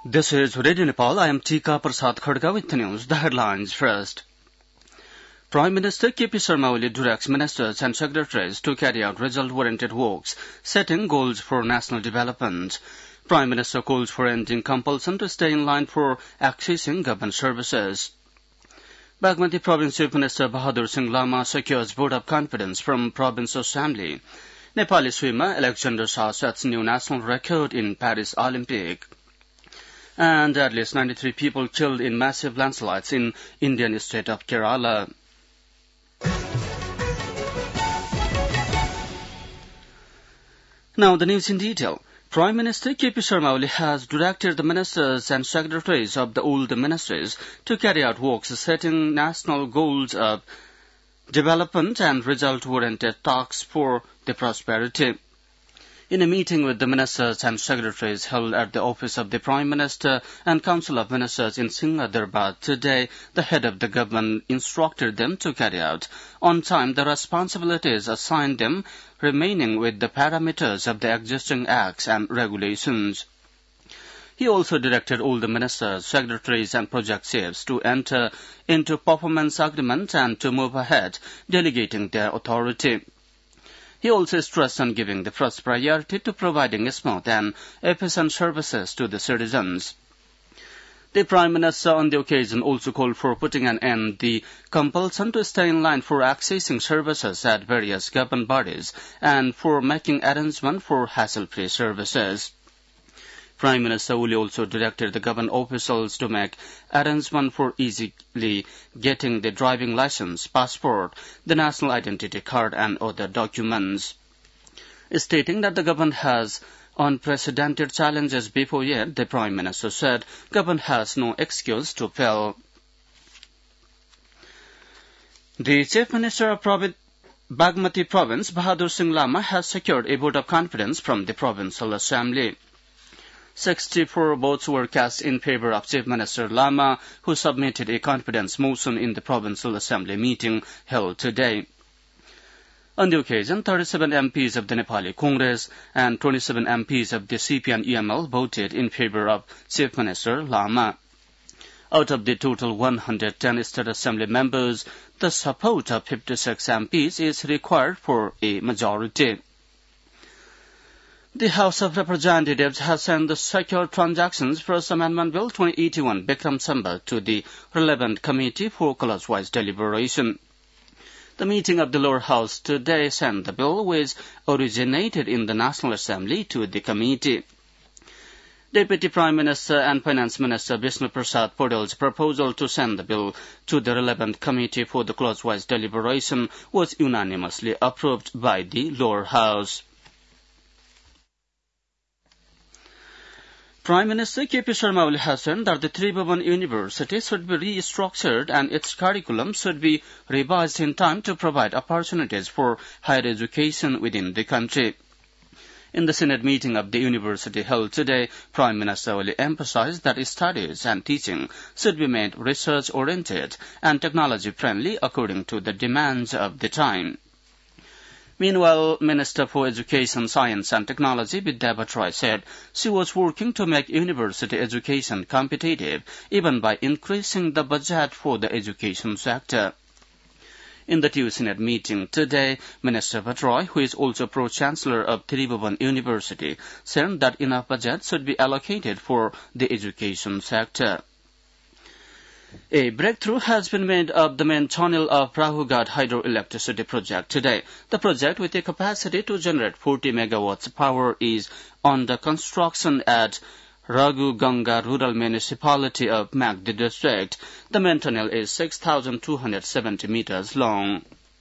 This is Radio Nepal. I am Tika Prasad Khadka with the news. The headlines first. Prime Minister KP Sharma Oli directs ministers and secretaries to carry out result-oriented works, setting goals for national development. Prime Minister calls for ending compulsion to stay in line for accessing government services. Bagmati Province Chief Minister Bahadur Singh Lama secures vote of confidence from Province Assembly. Nepali swimmer Alexander Shah sets new national record in Paris Olympic. And at least 93 people killed in massive landslides in Indian state of Kerala. Now the news in detail. Prime Minister KP Sharma Oli has directed the ministers and secretaries of the old ministries to carry out works setting national goals of development and result-oriented tasks for the prosperity. In a meeting with the ministers and secretaries held at the office of the Prime Minister and Council of Ministers in Singhadarabad today, the head of the government instructed them to carry out on time the responsibilities assigned them, remaining with the parameters of the existing acts and regulations. He also directed all the ministers, secretaries and project chiefs to enter into performance agreement and to move ahead, delegating their authority. He also stressed on giving the first priority to providing smooth and efficient services to the citizens. The Prime Minister on the occasion also called for putting an end to the compulsion to stay in line for accessing services at various government bodies and for making arrangement for hassle-free services. Prime Minister Oli also directed the government officials to make arrangement for easily getting the driving license, passport, the national identity card and other documents. Stating that the government has unprecedented challenges before it, the Prime Minister said government has no excuse to fail. The Chief Minister of Bagmati Province, Bahadur Singh Lama, has secured a vote of confidence from the Provincial Assembly. 64 votes were cast in favor of Chief Minister Lama, who submitted a confidence motion in the Provincial Assembly meeting held today. On the occasion, 37 MPs of the Nepali Congress and 27 MPs of the CPN-EML voted in favor of Chief Minister Lama. Out of the total 110 State Assembly members, the support of 56 MPs is required for a majority. The House of Representatives has sent the Secure Transactions First Amendment Bill 2081 Bikram Sambat to the relevant committee for clause-wise deliberation. The meeting of the lower house today sent the bill, which originated in the National Assembly, to the committee. Deputy Prime Minister and Finance Minister Vishnu Prasad Paul's proposal to send the bill to the relevant committee for the clause-wise deliberation was unanimously approved by the lower house. Prime Minister KP Sharma Oli has said that the Tribhuvan University should be restructured and its curriculum should be revised in time to provide opportunities for higher education within the country. In the Senate meeting of the university held today, Prime Minister Oli emphasized that studies and teaching should be made research-oriented and technology-friendly according to the demands of the time. Meanwhile, Minister for Education, Science and Technology, Vidya Bhatt said she was working to make university education competitive, even by increasing the budget for the education sector. In the TU Senate meeting today, Minister Bhatt, who is also Pro-Chancellor of Tribhuvan University, said that enough budget should be allocated for the education sector. A breakthrough has been made of the main channel of Rahugad hydroelectricity project today. The project, with a capacity to generate 40 megawatts power, is under construction at Raghu Ganga Rural Municipality of Magdi district. The main tunnel is 6,270 meters long.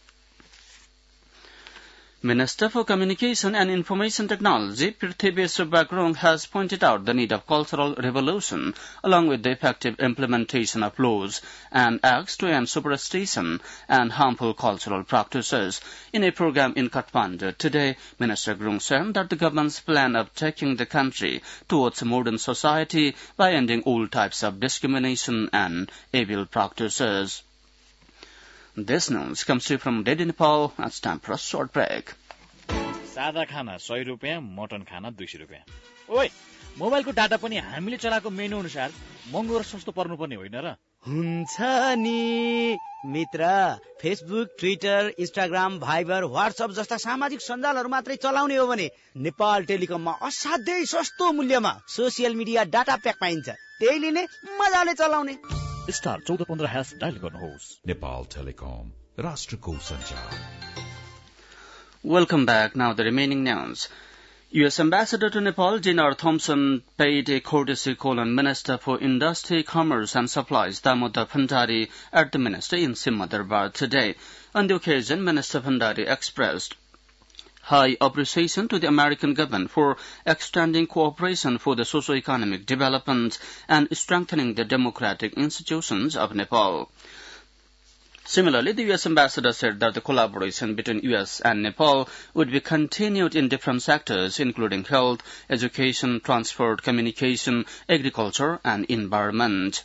Minister for Communication and Information Technology, Prithvi Subbagrong, has pointed out the need of cultural revolution along with the effective implementation of laws and acts to end superstition and harmful cultural practices. In a program in Kathmandu today, Minister Grong said that the government's plan of taking the country towards a modern society by ending all types of discrimination and evil practices. This news comes to you from Radio Nepal. It's time for a short break. सादा खाना 100 रुपैयाँ, mutton खाना 200 रुपैयाँ. ओइ मोबाइलको data पनि हामीले चलाएको मेनु अनुसार महँगो र सस्तो पर्नुपर्ने होइन र? हुन्छ नि मित्र, Facebook, Twitter, Instagram, Viber, WhatsApp जस्ता सामाजिक सञ्जालहरू मात्रै चलाउने हो भने नेपाल टेलिकममा असाध्यै सस्तो मूल्यमा सोसियल मिडिया डाटा प्याक पाइन्छ। त्यही लिने, मजाले चलाउने। स्टार 1415# डायल गर्नुहोस्। नेपाल टेलिकम, राष्ट्रको सञ्चार। Welcome back. Now the remaining news. U.S. Ambassador to Nepal, Dinar Thompson, paid a courtesy call on Minister for Industry, Commerce and Supplies, Damodar Bhandari, at the ministry in Simhadarbar today. On the occasion, Minister Bhandari expressed high appreciation to the American government for extending cooperation for the socio-economic development and strengthening the democratic institutions of Nepal. Similarly, the U.S. ambassador said that the collaboration between U.S. and Nepal would be continued in different sectors, including health, education, transport, communication, agriculture, and environment.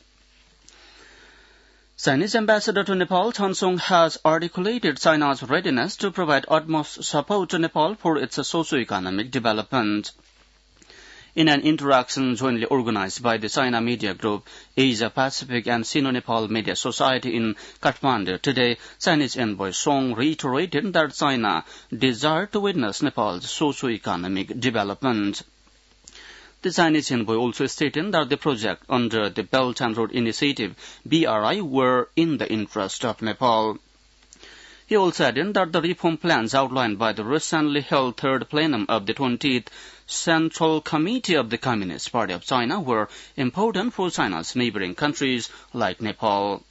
Chinese ambassador to Nepal, Chen Song, has articulated China's readiness to provide utmost support to Nepal for its socio-economic development. In an interaction jointly organized by the China Media Group, Asia Pacific and Sino-Nepal Media Society in Kathmandu today, Chinese envoy Song reiterated that China desired to witness Nepal's socio-economic development. The Chinese envoy also stated that the project under the Belt and Road Initiative, BRI, were in the interest of Nepal. He also added that the reform plans outlined by the recently held third plenum of the 20th Central Committee of the Communist Party of China were important for China's neighboring countries like Nepal.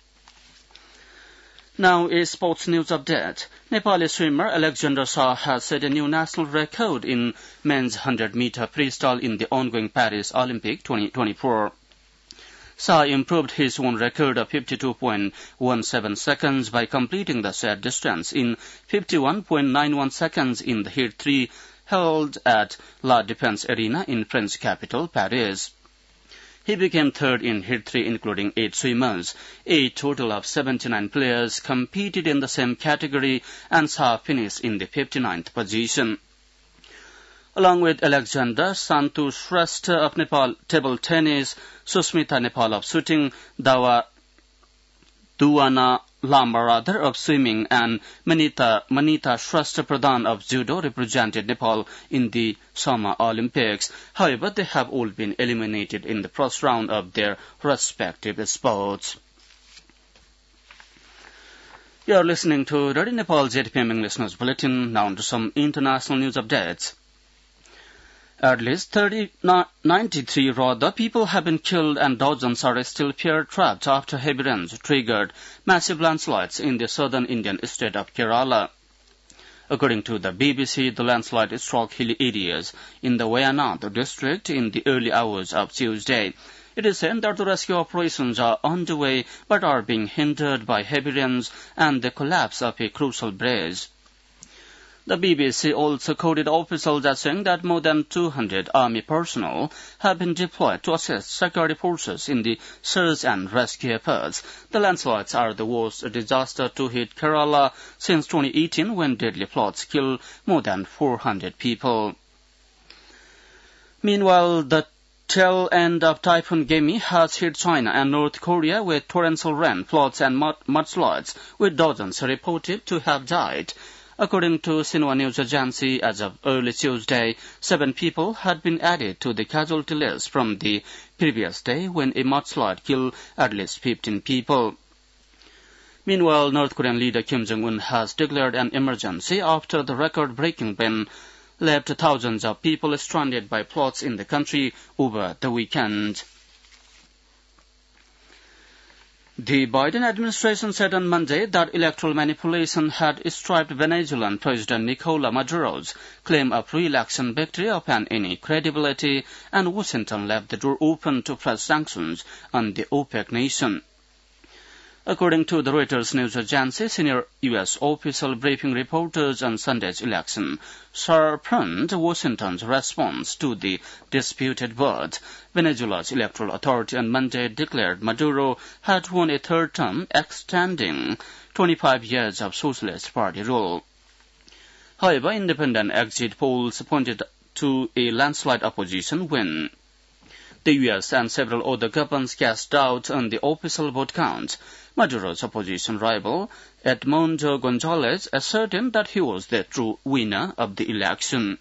Now a sports news update. Nepali swimmer Alexander Shah has set a new national record in men's 100-meter freestyle in the ongoing Paris Olympic 2024. Shah improved his own record of 52.17 seconds by completing the said distance in 51.91 seconds in the Heat 3 held at La Défense Arena in French capital Paris. He became third in Heat 3, including 8 swimmers. A total of 79 players competed in the same category, and Shah finished in the 59th position. Along with Alexander, Santu Shrestha of Nepal table tennis, Susmita Nepal of shooting, Duana Lamba of swimming, and Manita Shrestha Pradhan of judo represented Nepal in the Summer Olympics. However, they have all been eliminated in the first round of their respective sports. You are listening to Radio Nepal ZPM English News Bulletin. Now on to some international news updates. At least 93 rather people have been killed and dozens are still fear-trapped after heavy rains triggered massive landslides in the southern Indian state of Kerala. According to the BBC, the landslide struck hilly areas in the Wayanad district in the early hours of Tuesday. It is said that the rescue operations are underway but are being hindered by heavy rains and the collapse of a crucial bridge. The BBC also quoted officials as saying that more than 200 army personnel have been deployed to assist security forces in the search and rescue efforts. The landslides are the worst disaster to hit Kerala since 2018, when deadly floods killed more than 400 people. Meanwhile, the tail end of Typhoon Gemi has hit China and North Korea with torrential rain, floods and mudslides, with dozens reported to have died. According to Xinhua News Agency, as of early Tuesday, 7 people had been added to the casualty list from the previous day when a mudslide killed at least 15 people. Meanwhile, North Korean leader Kim Jong-un has declared an emergency after the record-breaking rain left thousands of people stranded by floods in the country over the weekend. The Biden administration said on Monday that electoral manipulation had stripped Venezuelan President Nicolas Maduro's claim of re-election victory of any credibility, and Washington left the door open to press sanctions on the OPEC nation. According to the Reuters news agency, senior U.S. official briefing reporters on Sunday's election sharpened Washington's response to the disputed vote. Venezuela's electoral authority on Monday declared Maduro had won a third term, extending 25 years of Socialist Party rule. However, independent exit polls pointed to a landslide opposition win. The U.S. and several other governments cast doubt on the official vote count. Maduro's opposition rival, Edmundo Gonzalez, asserted that he was the true winner of the election.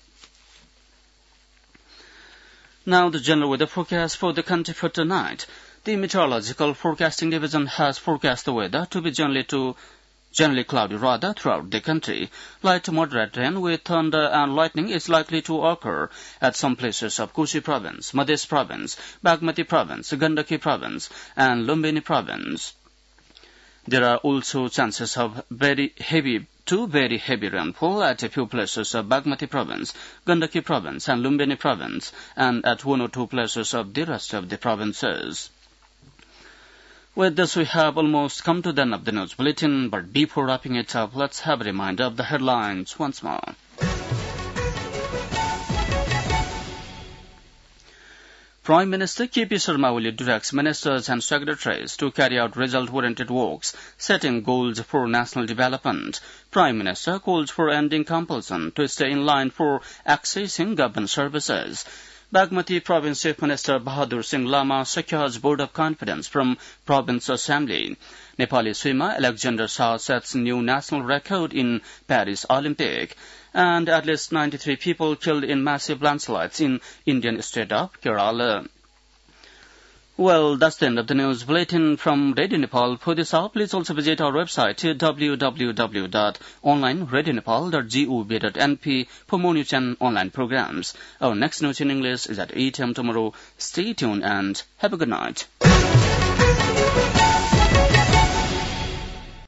Now the general weather forecast for the country for tonight. The Meteorological Forecasting Division has forecast the weather to be generally cloudy throughout the country. Light to moderate rain with thunder and lightning is likely to occur at some places of Kosi Province, Madhya Province, Bagmati Province, Gandaki Province, and Lumbini Province. There are also chances of very heavy rainfall at a few places of Bagmati Province, Gandaki Province, and Lumbini Province, and at one or two places of the rest of the provinces. With this, we have almost come to the end of the news bulletin, but before wrapping it up, let's have a reminder of the headlines once more. Prime Minister K.P. Sharma Oli directs ministers and secretaries to carry out result-oriented works, setting goals for national development. Prime Minister calls for ending compulsion to stay in line for accessing government services. Bagmati Province Chief Minister Bahadur Singh Lama secures Board of Confidence from Province Assembly. Nepali swimmer Alexander Shah sets new national record in Paris Olympic. And at least 93 people killed in massive landslides in Indian state of Kerala. Well, that's the end of the news bulletin from Radio Nepal. For this hour, please also visit our website www.onlineradionepal.gov.np for more news and online programs. Our next news in English is at 8 a.m. tomorrow. Stay tuned and have a good night.